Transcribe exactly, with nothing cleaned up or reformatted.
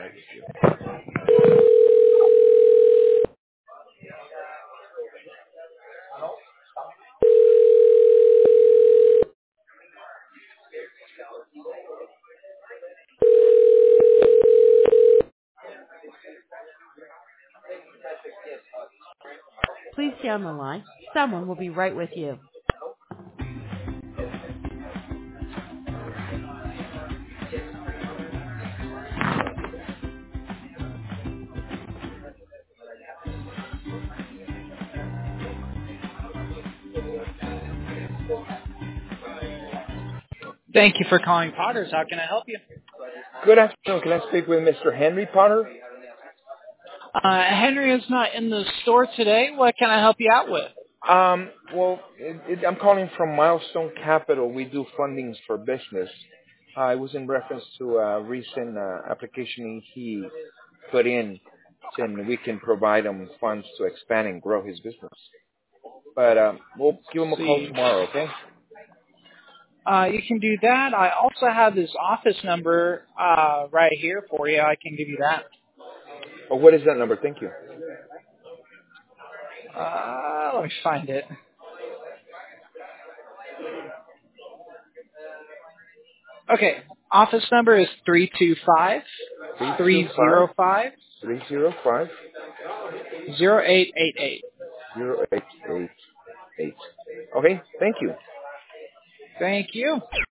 Please stay on the line. Someone will be right with you. Thank you for calling Potters. How can I help you? Good afternoon. Can I speak with Mister Henry Potter? Uh, Henry is not in the store today. What can I help you out with? Um, well, it, it, I'm calling from Milestone Capital. We do fundings for business. Uh, it was in reference to a recent uh, application he put in, saying we can provide him funds to expand and grow his business. But um, we'll give him a call See. tomorrow, okay? Uh, you can do that. I also have his office number uh, right here for you. I can give you that. Oh, what is that number? Thank you. Uh, let me find it. Okay. Office number is three two five, three zero five, three zero five zero eight eight eight. zero eight eight eight. Okay, thank you. Thank you.